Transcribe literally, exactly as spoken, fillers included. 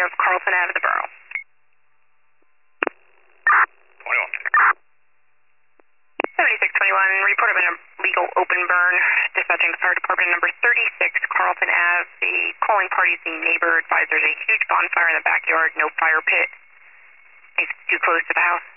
of Carlton Avenue, the borough. twenty-one. seventy-six twenty-one, report of an illegal open burn. Dispatching the fire department number thirty-six, Carlton Ave. The calling party is the neighbor. Advised there's a huge bonfire in the backyard, no fire pit. It's too close to the house.